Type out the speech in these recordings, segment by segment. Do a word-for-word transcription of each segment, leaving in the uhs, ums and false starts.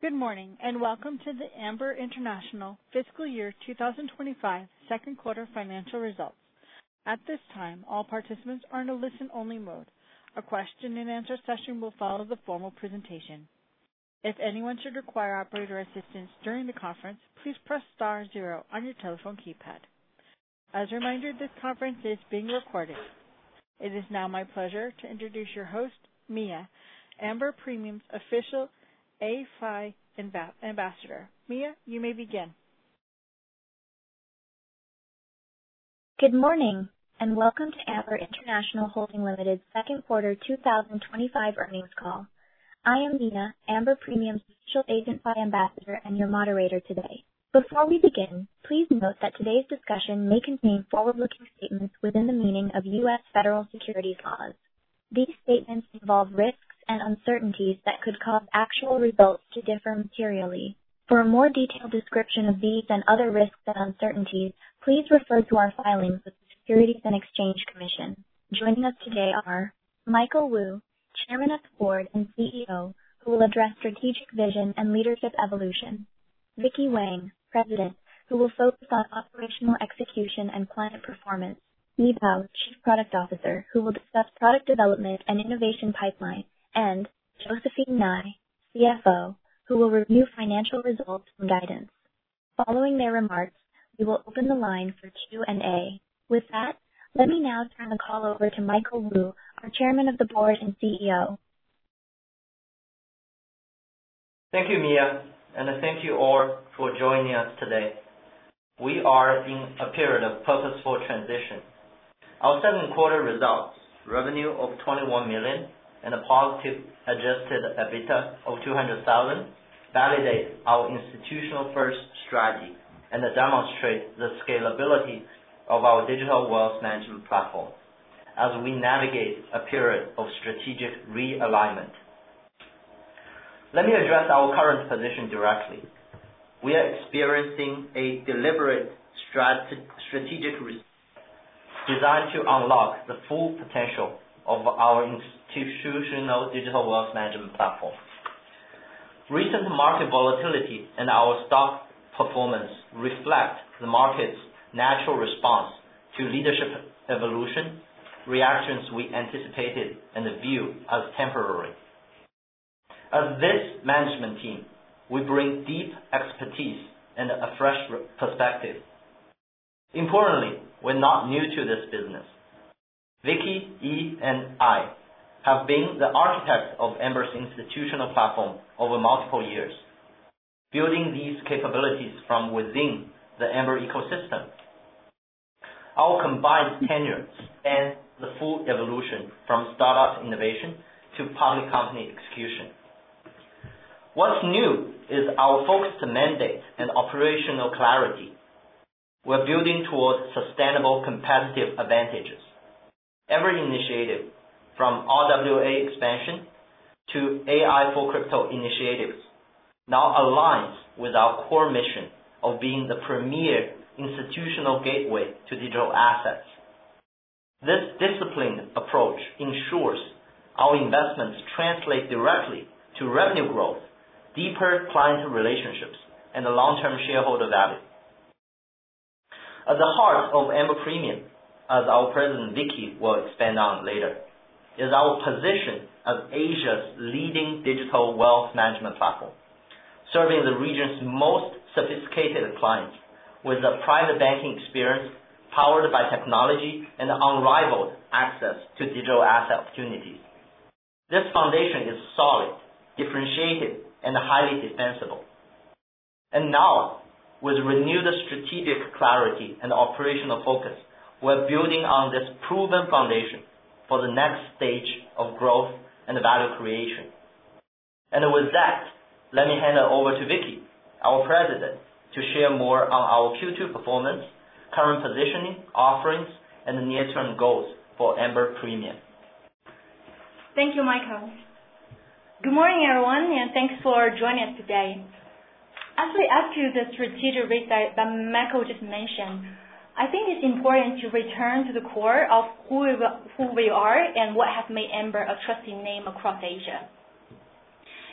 Good morning, and welcome to the Amber International Fiscal Year two thousand twenty-five Second Quarter Financial Results. At this time, all participants are in a listen-only mode. A question-and-answer session will follow the formal presentation. If anyone should require operator assistance during the conference, please press star zero on your telephone keypad. As a reminder, this conference is being recorded. It is now my pleasure to introduce your host, Mia, Amber Premium's official A F I Ambassador. Mia, you may begin. Good morning, and welcome to Amber International Holding Limited's second quarter two thousand twenty-five earnings call. I am Mia, Amber Premium's official A F I Ambassador and your moderator today. Before we begin, please note that today's discussion may contain forward-looking statements within the meaning of U S federal securities laws. These statements involve risks and uncertainties that could cause actual results to differ materially. For a more detailed description of these and other risks and uncertainties, please refer to our filings with the Securities and Exchange Commission. Joining us today are Michael Wu, Chairman of the Board and C E O, who will address strategic vision and leadership evolution. Vicky Wang, President, who will focus on operational execution and client performance. Yi Bao, Chief Product Officer, who will discuss product development and innovation pipeline, and Josephine Ngai, C F O, who will review financial results and guidance. Following their remarks, we will open the line for Q and A. With that, let me now turn the call over to Michael Wu, our Chairman of the Board and C E O. Thank you, Mia, and thank you all for joining us today. We are in a period of purposeful transition. Our second quarter results, revenue of twenty-one million dollars and a positive adjusted EBITDA of two hundred thousand dollars, validate our institutional-first strategy and demonstrate the scalability of our digital wealth management platform as we navigate a period of strategic realignment. Let me address our current position directly. We are experiencing a deliberate strat- strategic re- designed to unlock the full potential of our institutional digital wealth management platform. Recent market volatility and our stock performance reflect the market's natural response to leadership evolution, reactions we anticipated and view as temporary. As this management team, we bring deep expertise and a fresh perspective. Importantly, we're not new to this business. Vicky, Yi, and I have been the architects of Amber's institutional platform over multiple years, building these capabilities from within the Amber ecosystem. Our combined tenure spans the full evolution from startup innovation to public company execution. What's new is our focused mandate and operational clarity. We're building towards sustainable competitive advantages. Every initiative, from R W A expansion to A I for crypto initiatives, now aligns with our core mission of being the premier institutional gateway to digital assets. This disciplined approach ensures our investments translate directly to revenue growth, deeper client relationships, and long-term shareholder value. At the heart of Amber Premium, as our President Vicky will expand on later, is our position as Asia's leading digital wealth management platform, serving the region's most sophisticated clients with a private banking experience powered by technology and unrivaled access to digital asset opportunities. This foundation is solid, differentiated, and highly defensible. And now, with renewed strategic clarity and operational focus, we're building on this proven foundation for the next stage of growth and value creation. And with that, let me hand it over to Vicky, our President, to share more on our Q two performance, current positioning, offerings, and the near-term goals for Amber Premium. Thank you, Michael. Good morning, everyone, and thanks for joining us today. As we execute the strategic reset that Michael just mentioned, I think it's important to return to the core of who we, who we are and what has made Amber a trusted name across Asia.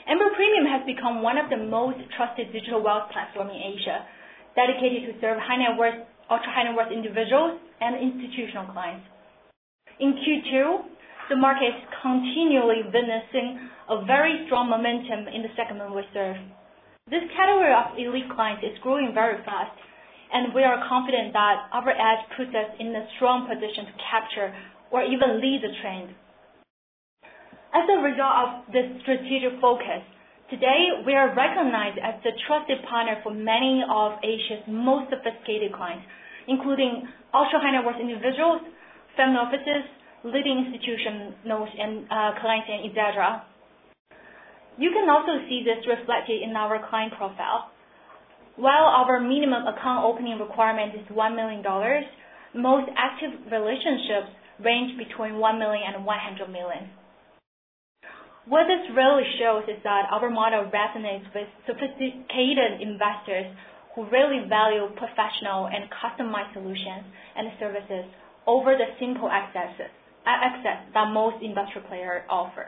Amber Premium has become one of the most trusted digital wealth platforms in Asia, dedicated to serve high net worth, ultra high net worth individuals and institutional clients. In Q two, the market is continually witnessing a very strong momentum in the segment we serve. This category of elite clients is growing very fast, and we are confident that our edge puts us in a strong position to capture or even lead the trend. As a result of this strategic focus, today we are recognized as the trusted partner for many of Asia's most sophisticated clients, including ultra high net worth individuals, family offices, leading institutions, and uh, clients, and et cetera. You can also see this reflected in our client profile. While our minimum account opening requirement is one million dollars, most active relationships range between one million dollars and one hundred million dollars. What this really shows is that our model resonates with sophisticated investors who really value professional and customized solutions and services over the simple access, access that most industry players offer.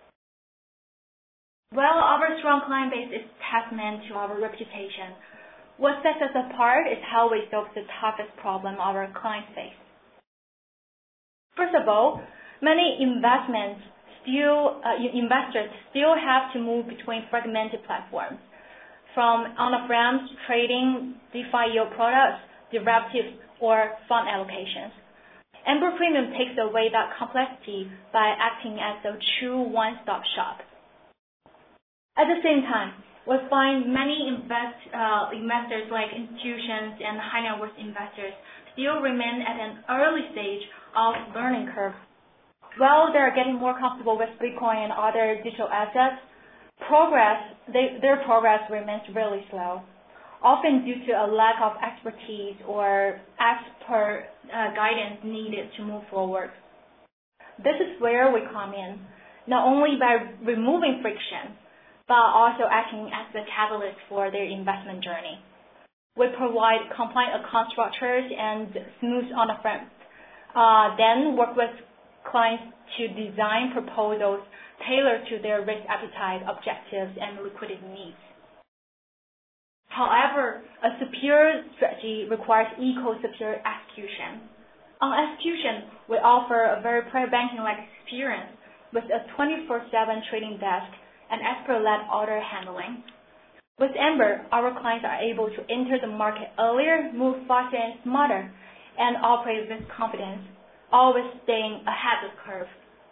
While our strong client base is testament to our reputation, what sets us apart is how we solve the toughest problem our clients face. First of all, many investments still, uh, investors still have to move between fragmented platforms, from on-ramps, trading, DeFi yield products, derivatives, or fund allocations. Amber Premium takes away that complexity by acting as a true one-stop shop. At the same time, we find many invest, uh, investors like institutions and high net worth investors still remain at an early stage of learning curve. While they're getting more comfortable with Bitcoin and other digital assets, progress, they, their progress remains really slow, often due to a lack of expertise or expert uh, guidance needed to move forward. This is where we come in, not only by removing friction, but also acting as the catalyst for their investment journey. We provide compliant account structures and smooth on-ramps, uh, then work with clients to design proposals tailored to their risk appetite, objectives, and liquidity needs. However, a superior strategy requires equal superior execution. On execution, we offer a very private banking-like experience with a twenty-four seven trading desk and expert-led order handling. With Amber, our clients are able to enter the market earlier, move faster and smarter, and operate with confidence, always staying ahead of the curve.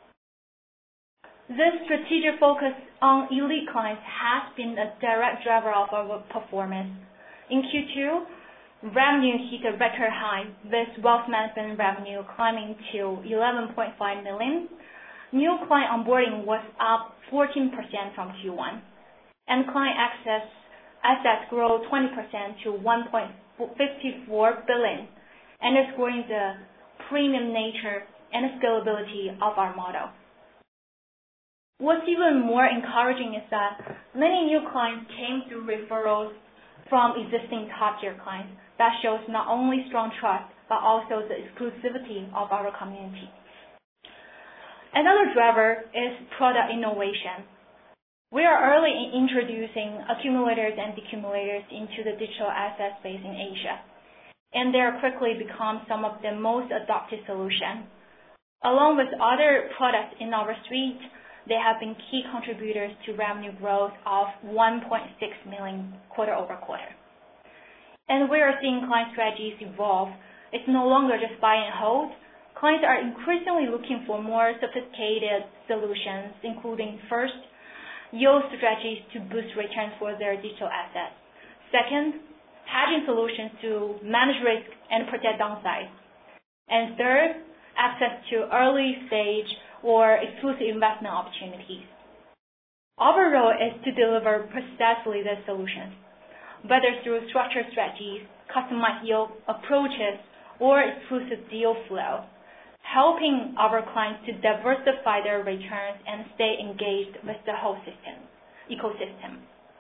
This strategic focus on elite clients has been a direct driver of our performance. In Q two, revenue hit a record high, with wealth management revenue climbing to eleven point five million dollars. New client onboarding was up fourteen percent from Q one, and client access assets grew twenty percent to one point five four billion dollars, underscoring the premium nature and scalability of our model. What's even more encouraging is that many new clients came through referrals from existing top-tier clients. That shows not only strong trust, but also the exclusivity of our community. Another driver is product innovation. We are early in introducing accumulators and decumulators into the digital asset space in Asia, and they are quickly become some of the most adopted solutions. Along with other products in our suite, they have been key contributors to revenue growth of one point six million dollars quarter over quarter. And we are seeing client strategies evolve. It's no longer just buy and hold. Clients are increasingly looking for more sophisticated solutions, including first, yield strategies to boost returns for their digital assets. Second, hedging solutions to manage risk and protect downside. And third, access to early stage or exclusive investment opportunities. Our role is to deliver precisely these solutions, whether through structured strategies, customized yield approaches, or exclusive deal flow, helping our clients to diversify their returns and stay engaged with the whole system, ecosystem.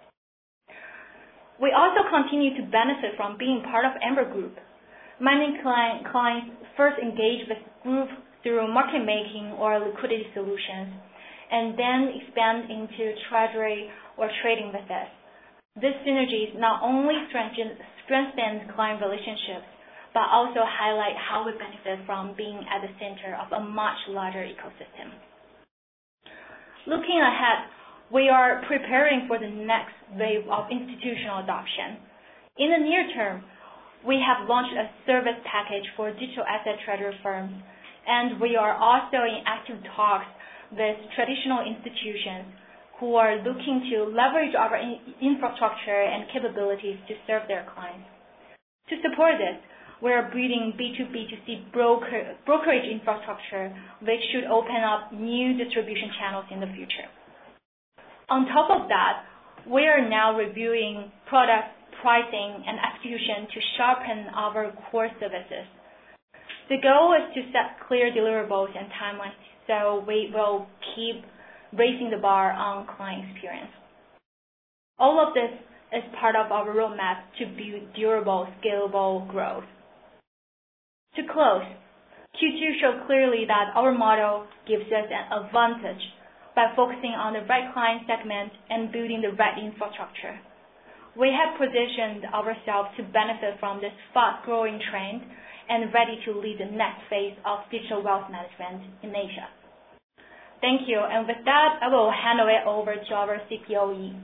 We also continue to benefit from being part of Amber Group. Many client, clients first engage with Group through market making or liquidity solutions, and then expand into treasury or trading with us. This synergies not only strengthen, strengthen client relationships, but also highlight how we benefit from being at the center of a much larger ecosystem. Looking ahead, we are preparing for the next wave of institutional adoption. In the near term, we have launched a service package for digital asset treasury firms, and we are also in active talks with traditional institutions who are looking to leverage our in infrastructure and capabilities to serve their clients. To support this, we are building B two B two C broker, brokerage infrastructure, which should open up new distribution channels in the future. On top of that, we are now reviewing product pricing and execution to sharpen our core services. The goal is to set clear deliverables and timelines, so we will keep raising the bar on client experience. All of this is part of our roadmap to build durable, scalable growth. To close, Q two showed clearly that our model gives us an advantage by focusing on the right client segment and building the right infrastructure. We have positioned ourselves to benefit from this fast-growing trend and ready to lead the next phase of digital wealth management in Asia. Thank you, and with that, I will hand it over to our C P O, Yi.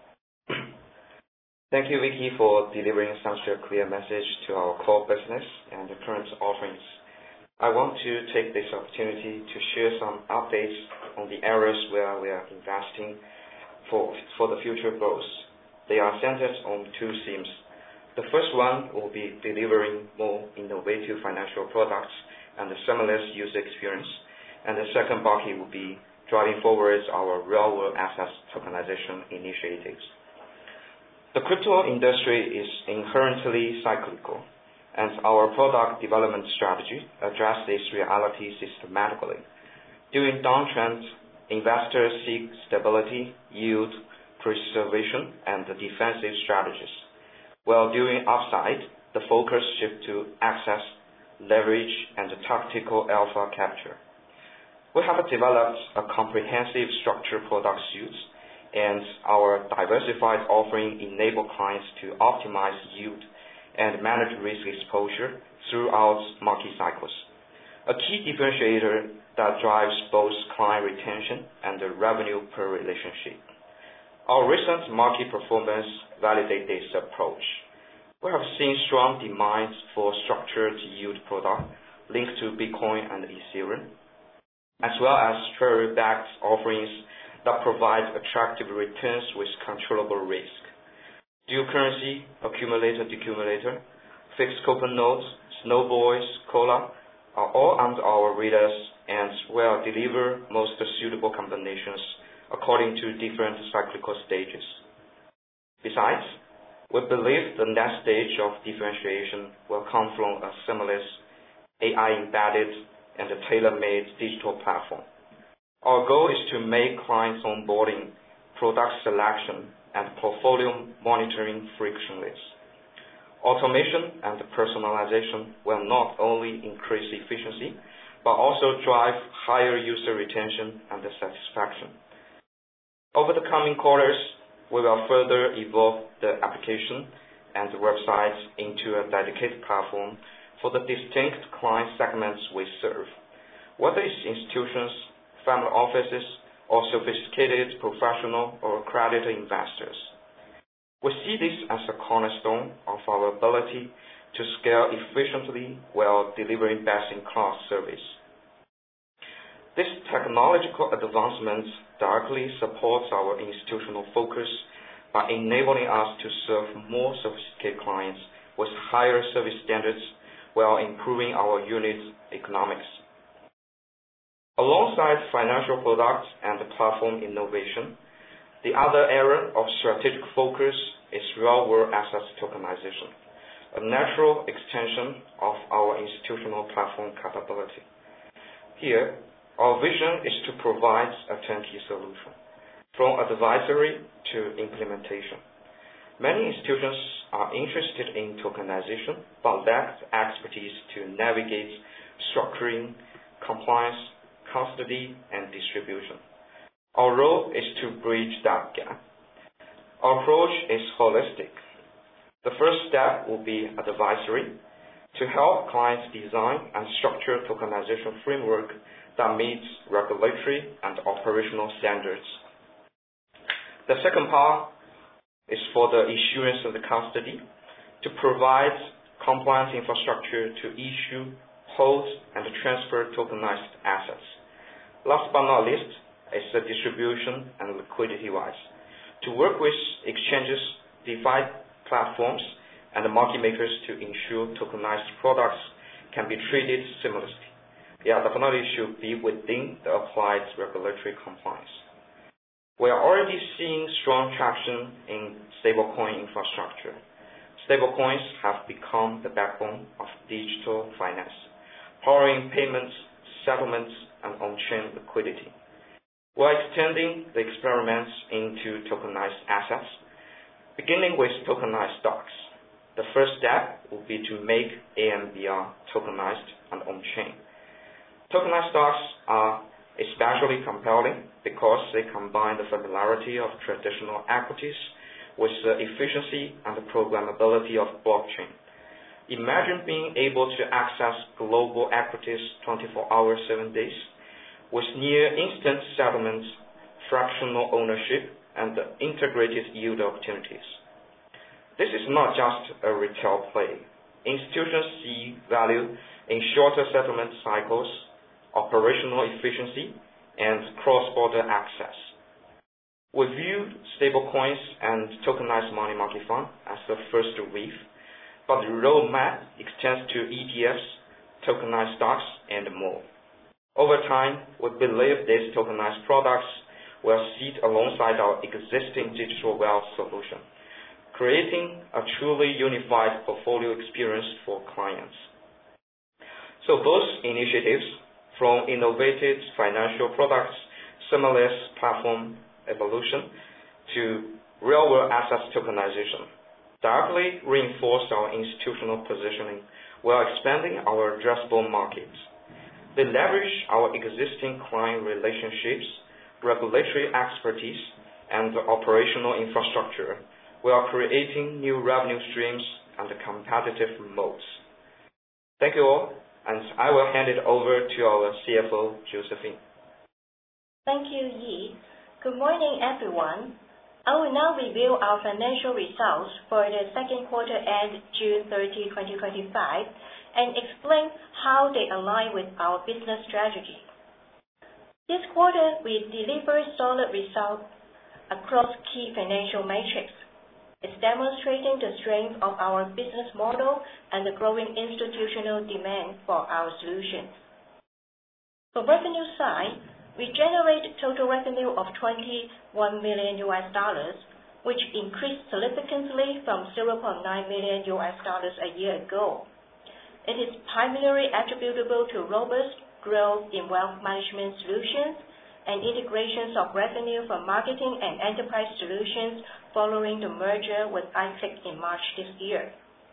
Thank you, Vicky, for delivering such a clear message to our core business and the current offerings. I want to take this opportunity to share some updates on the areas where we are investing for, for the future growth. They are centered on two themes. The first one will be delivering more innovative financial products and a seamless user experience. And the second bucket will be driving forward our real-world assets tokenization initiatives. The crypto industry is inherently cyclical, and our product development strategy addresses this reality systematically. During downtrends, investors seek stability, yield, preservation, and defensive strategies, while during upside, the focus shifts to access, leverage, and tactical alpha capture. We have developed a comprehensive structured product suite, and our diversified offering enable clients to optimize yield and manage risk exposure throughout market cycles, a key differentiator that drives both client retention and the revenue per relationship. Our recent market performance validates this approach. We have seen strong demand for structured yield product linked to Bitcoin and Ethereum, as well as treasury-backed offerings that provide attractive returns with controllable risk. Dual currency, accumulator, decumulator, fixed coupon notes, snowballs, cola are all under our radars and will deliver most suitable combinations according to different cyclical stages. Besides, we believe the next stage of differentiation will come from a seamless, A I-embedded, and a tailor-made digital platform. Our goal is to make clients onboarding, product selection, and portfolio monitoring frictionless. Automation and personalization will not only increase efficiency, but also drive higher user retention and satisfaction. Over the coming quarters, we will further evolve the application and the websites into a dedicated platform for the distinct client segments we serve, whether it's institutions, family offices, or sophisticated professional or accredited investors. We see this as a cornerstone of our ability to scale efficiently while delivering best-in-class service. This technological advancement directly supports our institutional focus by enabling us to serve more sophisticated clients with higher service standards while improving our unit economics. Alongside financial products and platform innovation, the other area of strategic focus is real-world assets tokenization, a natural extension of our institutional platform capability. Here, our vision is to provide a turnkey solution, from advisory to implementation. Many institutions are interested in tokenization, but lack expertise to navigate structuring, compliance, custody, and distribution. Our role is to bridge that gap. Our approach is holistic. The first step will be advisory to help clients design and structure tokenization framework that meets regulatory and operational standards. The second part is for the issuance of the custody to provide compliance infrastructure to issue, hold, and transfer tokenized assets. Last but not least is the distribution and liquidity-wise, to work with exchanges, DeFi platforms, and the market makers to ensure tokenized products can be treated seamlessly. Yeah, definitely should be within the applied regulatory compliance. We are already seeing strong traction in stablecoin infrastructure. Stablecoins have become the backbone of digital finance, powering payments, settlements, and on-chain liquidity. We are extending the experiments into tokenized assets, beginning with tokenized stocks. The first step will be to make A M B R tokenized and on-chain. Tokenized stocks are especially compelling because they combine the familiarity of traditional equities with the efficiency and the programmability of blockchain. Imagine being able to access global equities twenty-four hours, seven days, with near instant settlements, fractional ownership, and integrated yield opportunities. This is not just a retail play. Institutions see value in shorter settlement cycles, operational efficiency, and cross-border access. We view stablecoins and tokenized money market fund as the first wave, but the roadmap extends to E T Fs, tokenized stocks, and more. Over time, we believe these tokenized products will sit alongside our existing digital wealth solution, creating a truly unified portfolio experience for clients. So those initiatives, from innovative financial products, seamless platform evolution, to real-world assets tokenization, directly reinforce our institutional positioning while expanding our addressable markets. They leverage our existing client relationships, regulatory expertise, and operational infrastructure while creating new revenue streams and competitive moats. Thank you all, and I will hand it over to our C F O, Josephine. Thank you, Yi. Good morning, everyone. I will now review our financial results for the second quarter end June thirtieth, twenty twenty-five, and explain how they align with our business strategy. This quarter, we delivered solid results across key financial metrics. It's demonstrating the strength of our business model and the growing institutional demand for our solutions. For revenue side, we generated total revenue of twenty-one million U S dollars, which increased significantly from zero point nine million U S dollars a year ago. It is primarily attributable to robust growth in wealth management solutions and integrations of revenue from marketing and enterprise solutions following the merger with iClick in March this year.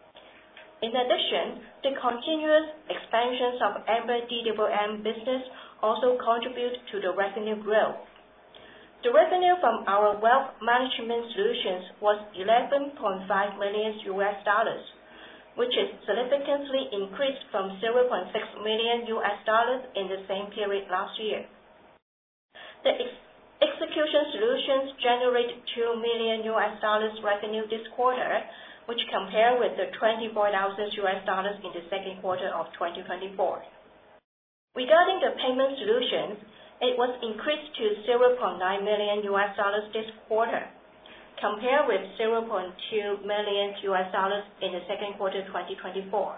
In addition, the continuous expansions of Amber D W M business also contribute to the revenue growth. The revenue from our wealth management solutions was eleven point five million U S dollars, which is significantly increased from zero point six million U S dollars in the same period last year. The ex execution solutions generated two million U S dollars revenue this quarter, which compare with the twenty-four thousand U S dollars in the second quarter of twenty twenty-four. Regarding the payment solutions, it was increased to zero point nine million U S dollars this quarter, compared with zero point two million U S dollars in the second quarter twenty twenty-four.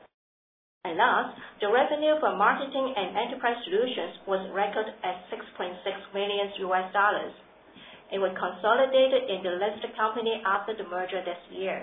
And last, the revenue from marketing and enterprise solutions was recorded at six point six million U S dollars. It was consolidated in the listed company after the merger this year.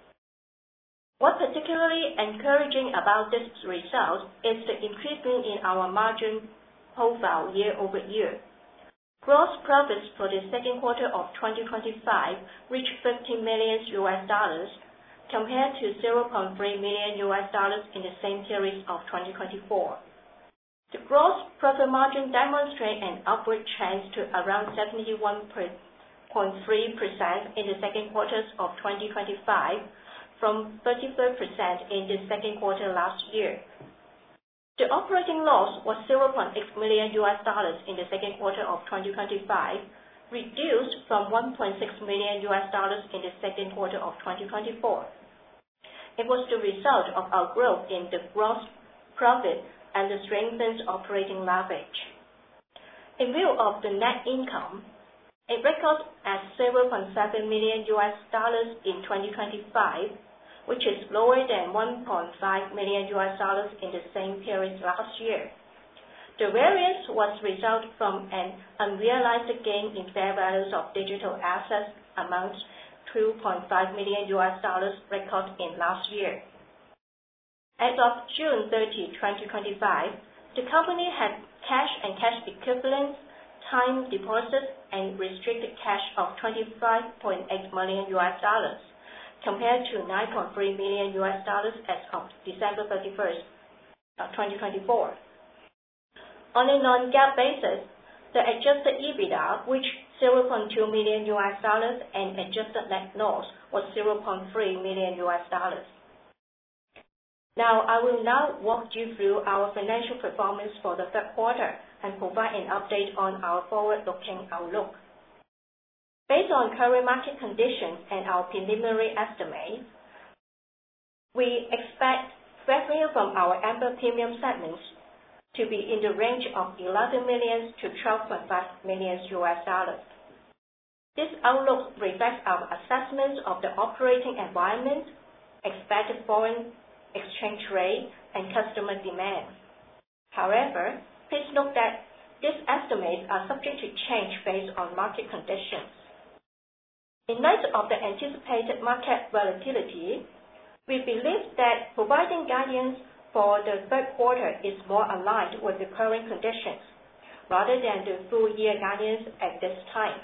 What's particularly encouraging about this result is the increasing in our margin profile year over year. Gross profits for the second quarter of twenty twenty-five reached fifteen million U S dollars, compared to zero point three million U S dollars in the same period of twenty twenty-four. The gross profit margin demonstrates an upward trend to around seventy-one point three percent in the second quarter of twenty twenty-five from thirty-three percent in the second quarter last year. The operating loss was zero point eight million U S dollars in the second quarter of twenty twenty-five, reduced from one point six million U S dollars in the second quarter of twenty twenty-four. It was the result of our growth in the gross profit and the strengthened operating leverage. In view of the net income, it recorded at zero point seven million U S dollars in twenty twenty-five, which is lower than one point five million U S dollars in the same period last year. The variance was result from an unrealized gain in fair values of digital assets amount two point five million U S dollars recorded in last year. As of June thirtieth, twenty twenty-five, the company had cash and cash equivalents, time deposits, and restricted cash of twenty-five point eight million U S dollars, compared to nine point three million U S dollars as of December thirty-first, twenty twenty-four. On a non-GAAP basis, the adjusted EBITDA, which zero point two million U S dollars, and adjusted net loss was zero point three million U S dollars. Now, I will now walk you through our financial performance for the third quarter and provide an update on our forward-looking outlook. Based on current market conditions and our preliminary estimates, we expect revenue from our Amber Premium segments to be in the range of eleven million to twelve point five million U S dollars. This outlook reflects our assessment of the operating environment, expected foreign exchange rate, and customer demand. However, please note that these estimates are subject to change based on market conditions. In light of the anticipated market volatility, we believe that providing guidance for the third quarter is more aligned with the current conditions, rather than the full year guidance at this time.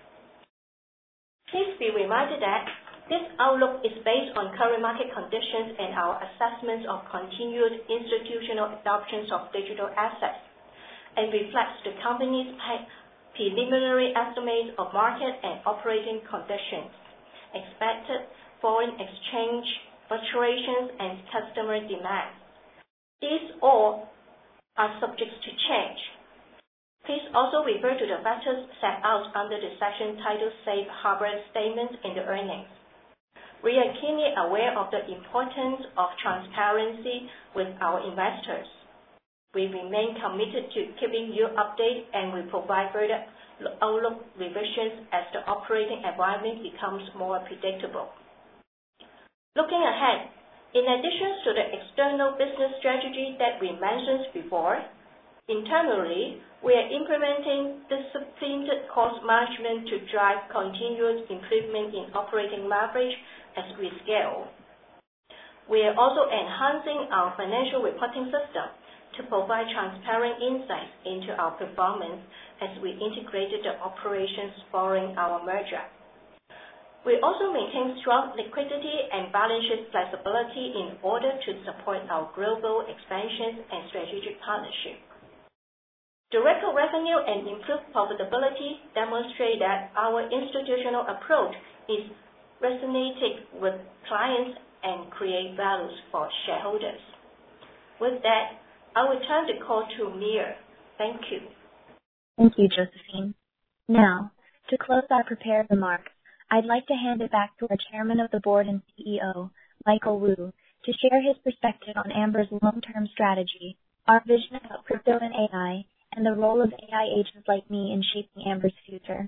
Please be reminded that this outlook is based on current market conditions and our assessments of continued institutional adoptions of digital assets, and reflects the company's preliminary estimates of market and operating conditions, expected foreign exchange fluctuations, and customer demand. These all are subject to change. Please also refer to the factors set out under the section titled Safe Harbor Statement in the earnings. We are keenly aware of the importance of transparency with our investors. We remain committed to keeping you updated and will provide further outlook revisions as the operating environment becomes more predictable. Looking ahead, in addition to the external business strategy that we mentioned before, internally, we are implementing disciplined cost management to drive continuous improvement in operating leverage as we scale. We are also enhancing our financial reporting system to provide transparent insights into our performance as we integrated the operations following our merger. We also maintain strong liquidity and balance sheet flexibility in order to support our global expansion and strategic partnership. The record revenue and improved profitability demonstrate that our institutional approach is resonating with clients and create values for shareholders. With that, I will turn the call to Mia. Thank you. Thank you, Josephine. Now, to close our prepared remarks, I'd like to hand it back to our Chairman of the Board and C E O, Michael Wu, to share his perspective on Amber's long-term strategy, our vision about crypto and A I, and the role of A I agents like me in shaping Amber's future.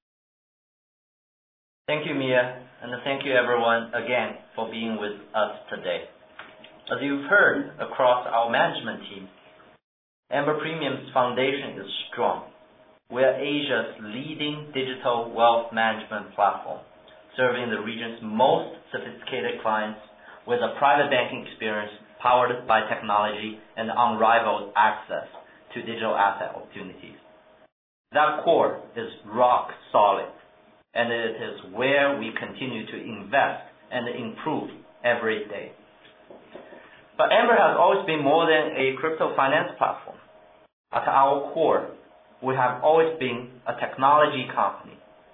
Thank you, Mia, and thank you everyone again for being with us today. As you've heard across our management team, Amber Premium's foundation is strong. We are Asia's leading digital wealth management platform, serving the region's most sophisticated clients with a private banking experience powered by technology and unrivaled access to digital asset opportunities. That core is rock solid, and it is where we continue to invest and improve every day. But Amber has always been more than a crypto finance platform. At our core, we have always been a technology company.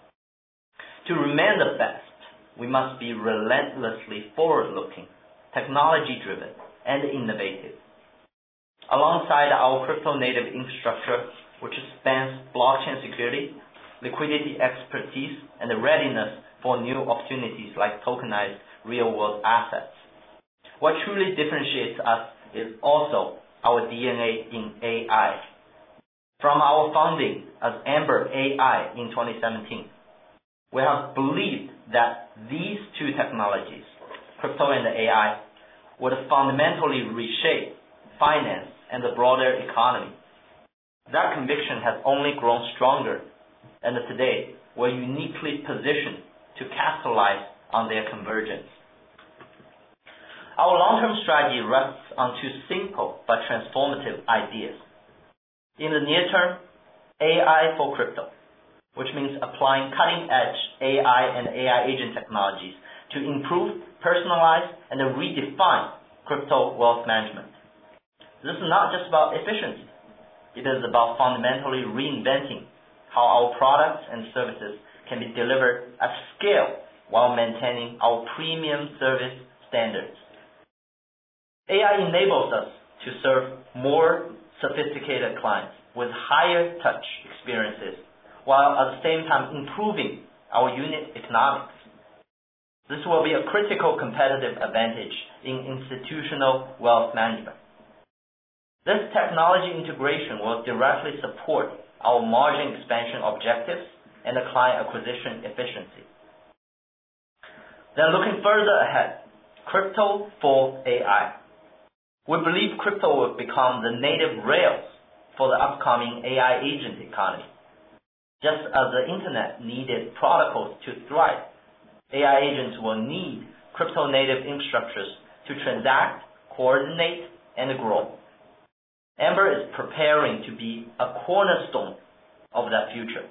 To remain the best, we must be relentlessly forward-looking, technology-driven, and innovative. Alongside our crypto-native infrastructure, which spans blockchain security, liquidity expertise, and the readiness for new opportunities like tokenized real-world assets. What truly differentiates us is also our D N A in A I. From our founding as Amber A I in twenty seventeen, we have believed that these two technologies, crypto and A I, would fundamentally reshape finance and the broader economy. That conviction has only grown stronger, and today we're uniquely positioned to capitalize on their convergence. Our long-term strategy rests on two simple but transformative ideas. In the near term, A I for crypto, which means applying cutting-edge A I and A I agent technologies to improve, personalize, and redefine crypto wealth management. This is not just about efficiency. It is about fundamentally reinventing how our products and services can be delivered at scale while maintaining our premium service standards. A I enables us to serve more sophisticated clients with higher touch experiences, while at the same time improving our unit economics. This will be a critical competitive advantage in institutional wealth management. This technology integration will directly support our margin expansion objectives and the client acquisition efficiency. Then looking further ahead, crypto for A I. We believe crypto will become the native rails for the upcoming A I agent economy. Just as the internet needed protocols to thrive, A I agents will need crypto-native infrastructures to transact, coordinate, and grow. Amber is preparing to be a cornerstone of that future.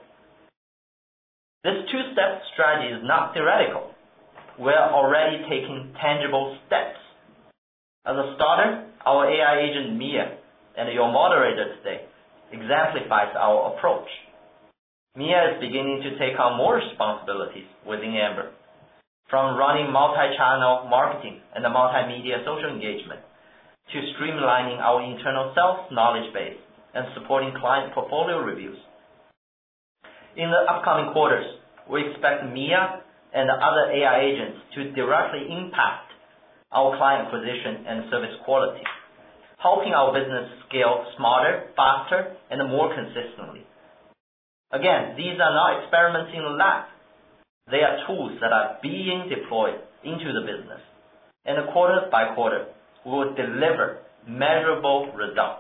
This two-step strategy is not theoretical. We're already taking tangible steps. As a starter, our A I agent Mia, and your moderator today, exemplifies our approach. Mia is beginning to take on more responsibilities within Amber, from running multi-channel marketing and multimedia social engagement, to streamlining our internal sales knowledge base and supporting client portfolio reviews. In the upcoming quarters, we expect Mia and the other A I agents to directly impact our client acquisition and service quality, helping our business scale smarter, faster, and more consistently. Again, these are not experiments in the lab. They are tools that are being deployed into the business, and quarter by quarter, we will deliver measurable results.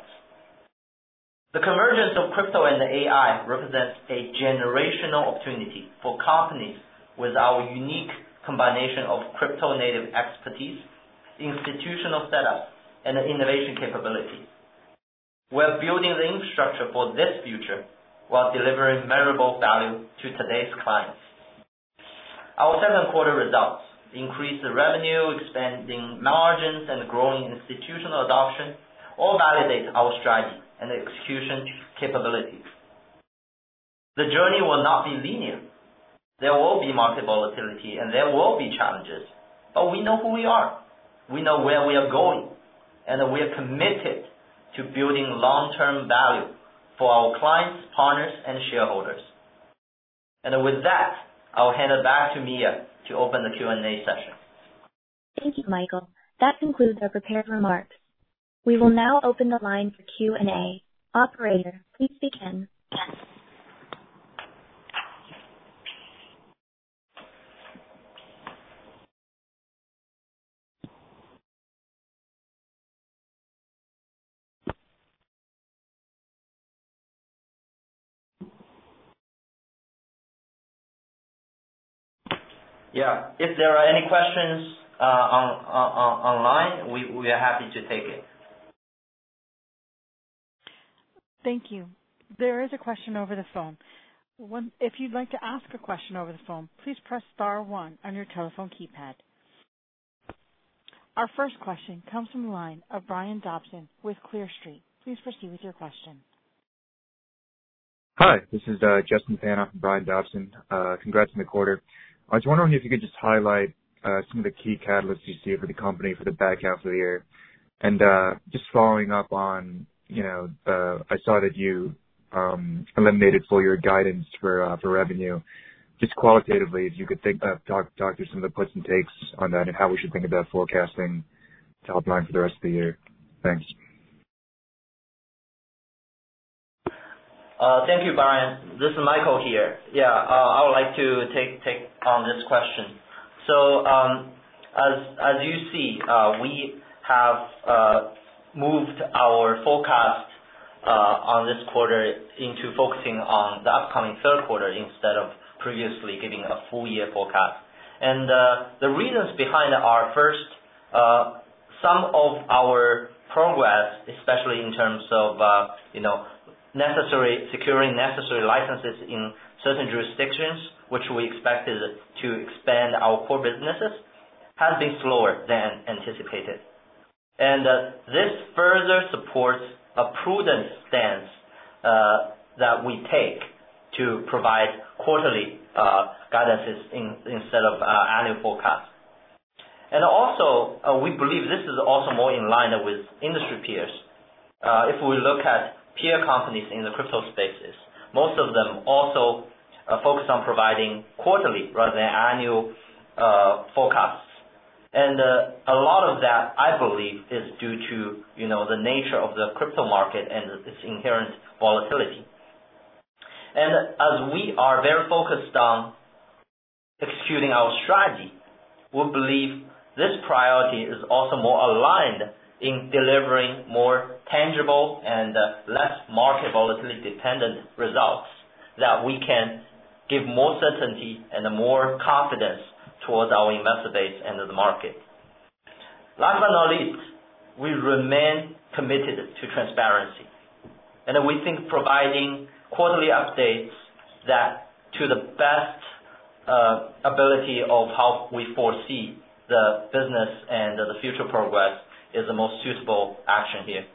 The convergence of crypto and the A I represents a generational opportunity for companies with our unique combination of crypto-native expertise, institutional setup, and innovation capabilities. We're building the infrastructure for this future while delivering measurable value to today's clients. Our second quarter results, increased revenue, expanding margins, and growing institutional adoption, all validate our strategy and execution capabilities. The journey will not be linear. There will be market volatility and there will be challenges, but we know who we are. We know where we are going, and we are committed to building long-term value for our clients, partners, and shareholders. And with that, I'll hand it back to Mia to open the Q and A session. Thank you, Michael. That concludes our prepared remarks. We will now open the line for Q and A. Operator, please begin. Yeah, if there are any questions uh, on, on, online, we, we are happy to take it. Thank you. There is a question over the phone. One, if you'd like to ask a question over the phone, please press star one on your telephone keypad. Our first question comes from the line of Brian Dobson with Clear Street. Please proceed with your question. Hi, this is uh, Justin Panna from Brian Dobson. Uh, congrats on the quarter. I was wondering if you could just highlight uh, some of the key catalysts you see for the company for the back half of the year. And uh, just following up on, you know, uh, I saw that you um, eliminated full year guidance for uh, for revenue. Just qualitatively, if you could think, uh, talk talk through some of the puts and takes on that and how we should think about forecasting top line for the rest of the year. Thanks. Uh, thank you, Brian. This is Michael here. Yeah, uh, I would like to take take on this question. So, um, as as you see, uh, we have uh, moved our forecast uh, on this quarter into focusing on the upcoming third quarter instead of previously giving a full year forecast. And uh, the reasons behind it are first, uh, some of our progress, especially in terms of uh, you know. necessary securing necessary licenses in certain jurisdictions, which we expected to expand our core businesses, has been slower than anticipated. And uh, this further supports a prudent stance uh, that we take to provide quarterly uh, guidances in, instead of uh, annual forecasts. And also, uh, we believe this is also more in line with industry peers. Uh, if we look at peer companies in the crypto spaces, most of them also uh, focus on providing quarterly rather than annual uh, forecasts. And uh, a lot of that, I believe, is due to, you know, the nature of the crypto market and its inherent volatility. And as we are very focused on executing our strategy, we believe this priority is also more aligned in delivering more tangible and uh, less market volatility dependent results that we can give more certainty and more confidence towards our investor base and the market. Last but not least, we remain committed to transparency. And we think providing quarterly updates that to the best uh, ability of how we foresee the business and uh, the future progress is the most suitable action here.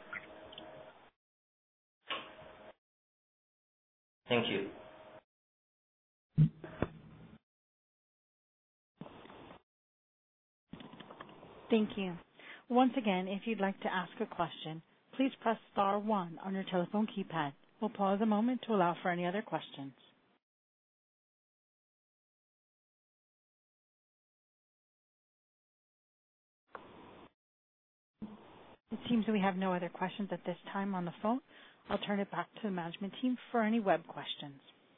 Thank you. Thank you. Once again, if you'd like to ask a question, please press star one on your telephone keypad. We'll pause a moment to allow for any other questions. It seems that we have no other questions at this time on the phone. I'll turn it back to the management team for any web questions.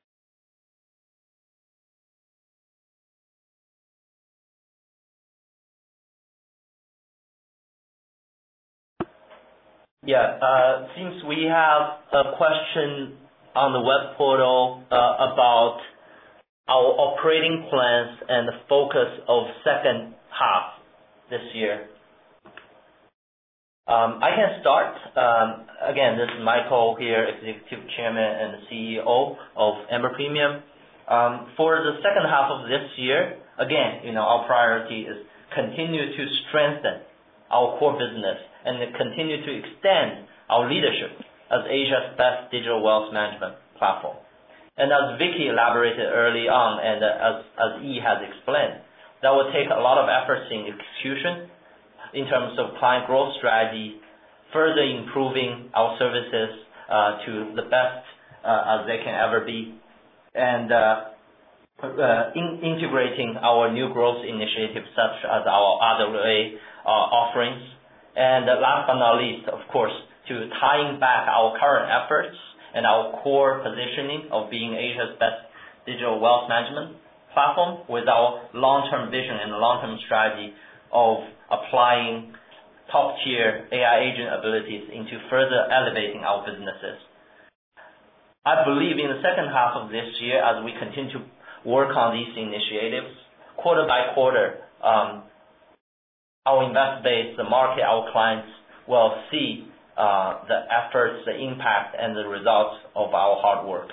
Yeah, uh, seems we have a question on the web portal uh, about our operating plans and the focus of second half this year. Um, I can start. Um, again, this is Michael here, Executive Chairman and C E O of Amber Premium. Um, for the second half of this year, again, you know, our priority is continue to strengthen our core business and continue to extend our leadership as Asia's best digital wealth management platform. And as Vicky elaborated early on, and as, as Yi has explained, that will take a lot of efforts in execution in terms of client growth strategy, further improving our services uh, to the best uh, as they can ever be, and uh, uh, in integrating our new growth initiatives such as our R W A uh, offerings, and uh, last but not least, of course, to tying back our current efforts and our core positioning of being Asia's best digital wealth management platform with our long-term vision and long-term strategy of applying top-tier A I agent abilities into further elevating our businesses. I believe in the second half of this year, as we continue to work on these initiatives, quarter by quarter, um, our investor base, the market, our clients will see uh, the efforts, the impact, and the results of our hard work.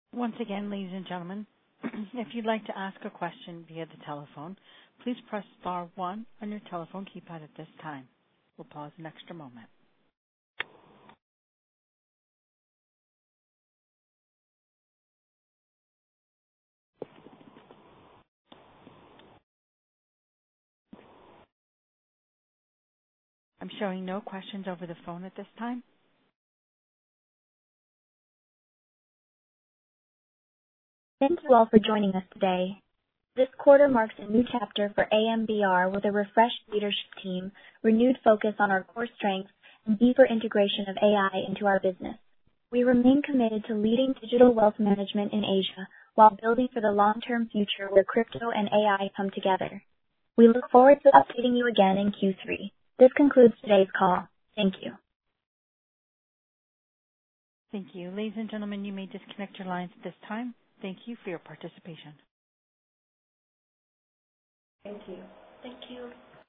Once again, ladies and gentlemen, if you'd like to ask a question via the telephone, please press star one on your telephone keypad at this time. We'll pause an extra moment. I'm showing no questions over the phone at this time. Thank you all for joining us today. This quarter marks a new chapter for A M B R with a refreshed leadership team, renewed focus on our core strengths, and deeper integration of A I into our business. We remain committed to leading digital wealth management in Asia while building for the long-term future where crypto and A I come together. We look forward to updating you again in Q three. This concludes today's call. Thank you. Thank you. Ladies and gentlemen, you may disconnect your lines at this time. Thank you for your participation. Thank you. Thank you.